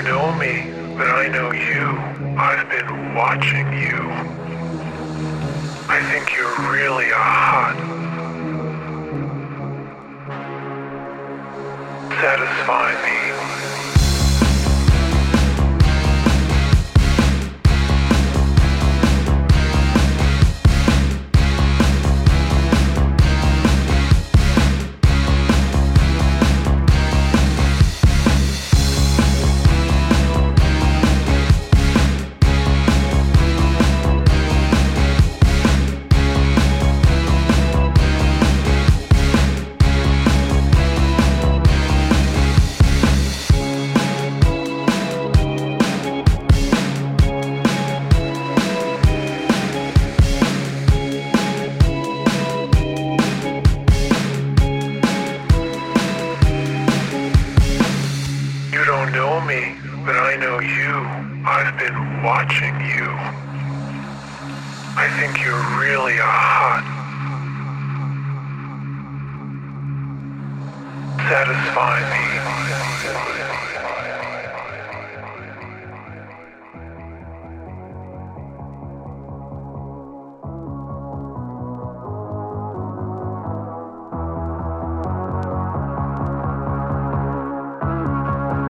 don't know me, but I know you. I've been watching you. I think you're really a hot. Satisfy me. You don't know me, but I know you. I've been watching you. I think you're really a hot. Satisfy me.